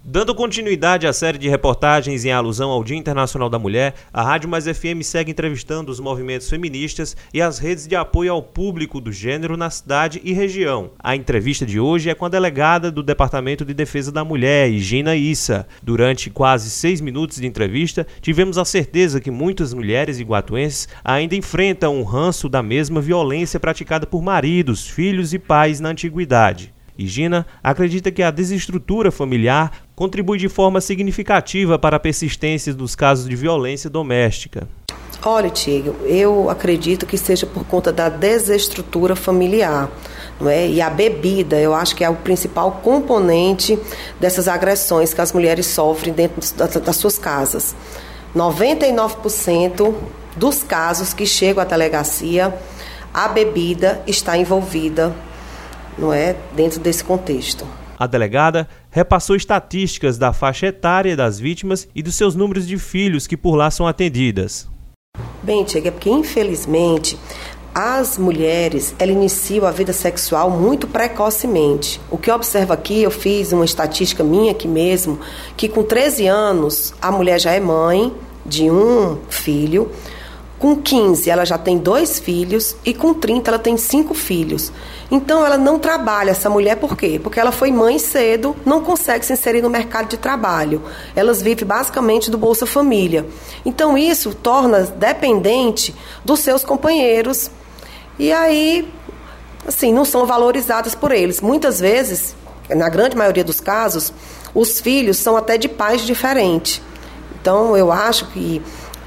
Dando continuidade à série de reportagens em alusão ao Dia Internacional da Mulher, a Rádio Mais FM segue entrevistando os movimentos feministas e as redes de apoio ao público do gênero na cidade e região. A entrevista de hoje é com a delegada do Departamento de Defesa da Mulher, Gina Issa. Durante quase 6 minutos de entrevista, tivemos a certeza que muitas mulheres iguatuenses ainda enfrentam um ranço da mesma violência praticada por maridos, filhos e pais na antiguidade. E Gina acredita que a desestrutura familiar contribui de forma significativa para a persistência dos casos de violência doméstica. Olha, Tiago, eu acredito que seja por conta da desestrutura familiar, não é? E a bebida, eu acho que é o principal componente dessas agressões que as mulheres sofrem dentro das suas casas. 99% dos casos que chegam à delegacia, a bebida está envolvida, não é, dentro desse contexto. A delegada repassou estatísticas da faixa etária das vítimas e dos seus números de filhos que por lá são atendidas. Bem, Tiago, é porque infelizmente as mulheres, elas iniciam a vida sexual muito precocemente. O que eu observo aqui, eu fiz uma estatística minha aqui mesmo, que com 13 anos a mulher já é mãe de um filho, com 15 ela já tem 2 filhos e com 30 ela tem 5 filhos. Então ela não trabalha, essa mulher, por quê? Porque ela foi mãe cedo, não consegue se inserir no mercado de trabalho. Elas vivem basicamente do Bolsa Família. Então isso torna dependente dos seus companheiros. E aí, assim, não são valorizadas por eles. Muitas vezes, na grande maioria dos casos, os filhos são até de pais diferentes. Então eu acho que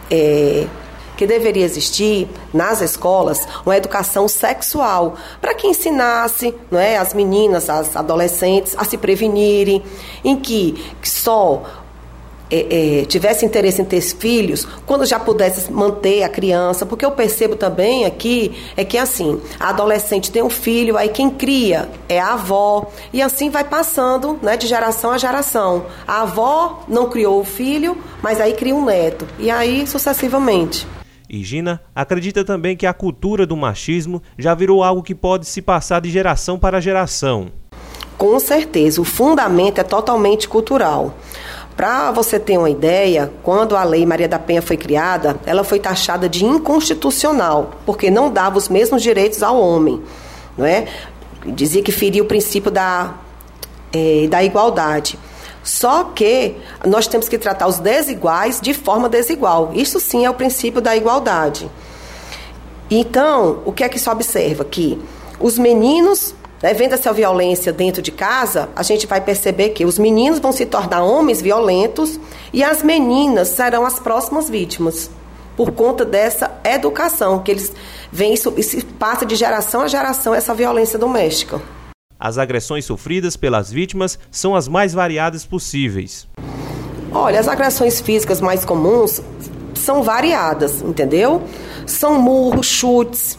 deveria existir nas escolas uma educação sexual para que ensinasse, não é, as meninas, as adolescentes a se prevenirem, em que só tivesse interesse em ter filhos quando já pudesse manter a criança, porque eu percebo também aqui que assim, a adolescente tem um filho, aí quem cria é a avó, e assim vai passando, né, de geração a geração. A avó não criou o filho, mas aí cria um neto, e aí sucessivamente. E Gina acredita também que a cultura do machismo já virou algo que pode se passar de geração para geração. Com certeza, o fundamento é totalmente cultural. Para você ter uma ideia, quando a Lei Maria da Penha foi criada, ela foi taxada de inconstitucional, porque não dava os mesmos direitos ao homem, não é? Dizia que feria o princípio da igualdade. Só que nós temos que tratar os desiguais de forma desigual. Isso sim é o princípio da igualdade. Então, o que é que se observa? Que os meninos, vendo essa violência dentro de casa, a gente vai perceber que os meninos vão se tornar homens violentos e as meninas serão as próximas vítimas, por conta dessa educação, que eles veem isso, e se passa de geração a geração essa violência doméstica. As agressões sofridas pelas vítimas são as mais variadas possíveis. Olha, as agressões físicas mais comuns são variadas, entendeu? São murros, chutes,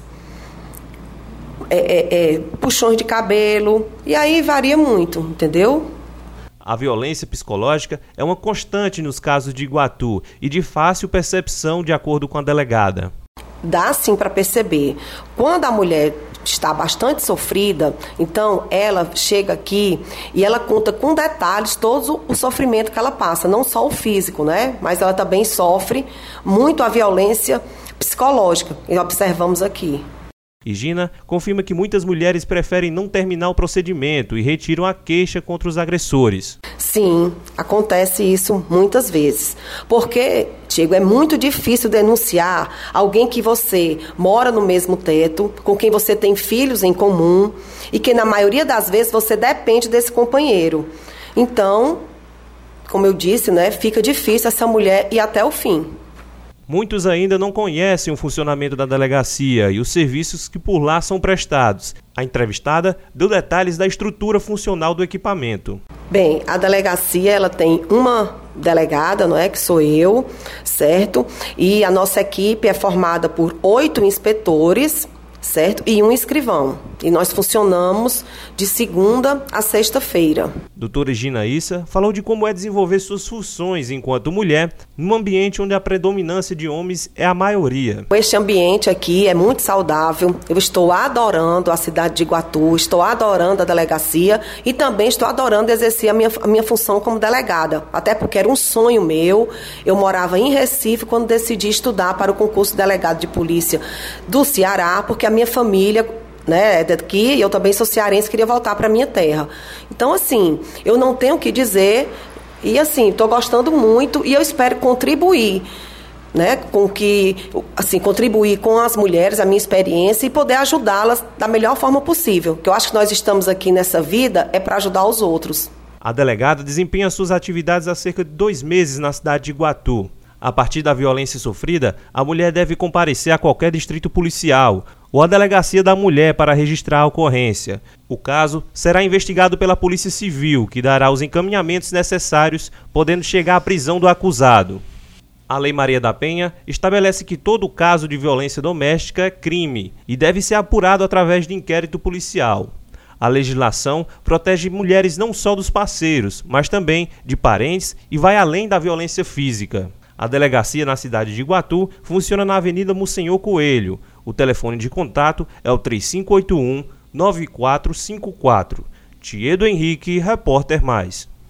puxões de cabelo, e aí varia muito, entendeu? A violência psicológica é uma constante nos casos de Iguatu e de fácil percepção, de acordo com a delegada. Dá sim para perceber. Quando a mulher está bastante sofrida, então ela chega aqui e ela conta com detalhes todo o sofrimento que ela passa, não só o físico, né? Mas ela também sofre muito a violência psicológica, e observamos aqui. E Gina confirma que muitas mulheres preferem não terminar o procedimento e retiram a queixa contra os agressores. Sim, acontece isso muitas vezes. Porque, Tiago, é muito difícil denunciar alguém que você mora no mesmo teto, com quem você tem filhos em comum e que na maioria das vezes você depende desse companheiro. Então, como eu disse, né, fica difícil essa mulher ir até o fim. Muitos ainda não conhecem o funcionamento da delegacia e os serviços que por lá são prestados. A entrevistada deu detalhes da estrutura funcional do equipamento. Bem, a delegacia ela tem uma delegada, não é, que sou eu, certo? E a nossa equipe é formada por 8 inspetores, certo? E um escrivão. E nós funcionamos de segunda a sexta-feira. Doutora Gina Issa falou de como é desenvolver suas funções enquanto mulher num ambiente onde a predominância de homens é a maioria. Este ambiente aqui é muito saudável. Eu estou adorando a cidade de Iguatu, estou adorando a delegacia e também estou adorando exercer a minha função como delegada. Até porque era um sonho meu. Eu morava em Recife quando decidi estudar para o concurso de delegado de polícia do Ceará, porque a minha família, né, é daqui, e eu também sou cearense, queria voltar para a minha terra. Então, assim, eu não tenho o que dizer e, assim, estou gostando muito e eu espero contribuir, né, contribuir com as mulheres, a minha experiência e poder ajudá-las da melhor forma possível. Que eu acho que nós estamos aqui nessa vida é para ajudar os outros. A delegada desempenha suas atividades há cerca de 2 meses na cidade de Iguatu. A partir da violência sofrida, a mulher deve comparecer a qualquer distrito policial ou à delegacia da mulher para registrar a ocorrência. O caso será investigado pela Polícia Civil, que dará os encaminhamentos necessários, podendo chegar à prisão do acusado. A Lei Maria da Penha estabelece que todo caso de violência doméstica é crime e deve ser apurado através de inquérito policial. A legislação protege mulheres não só dos parceiros, mas também de parentes e vai além da violência física. A delegacia na cidade de Iguatu funciona na Avenida Monsenhor Coelho. O telefone de contato é o 3581-9454. Tiedo Henrique, Repórter Mais.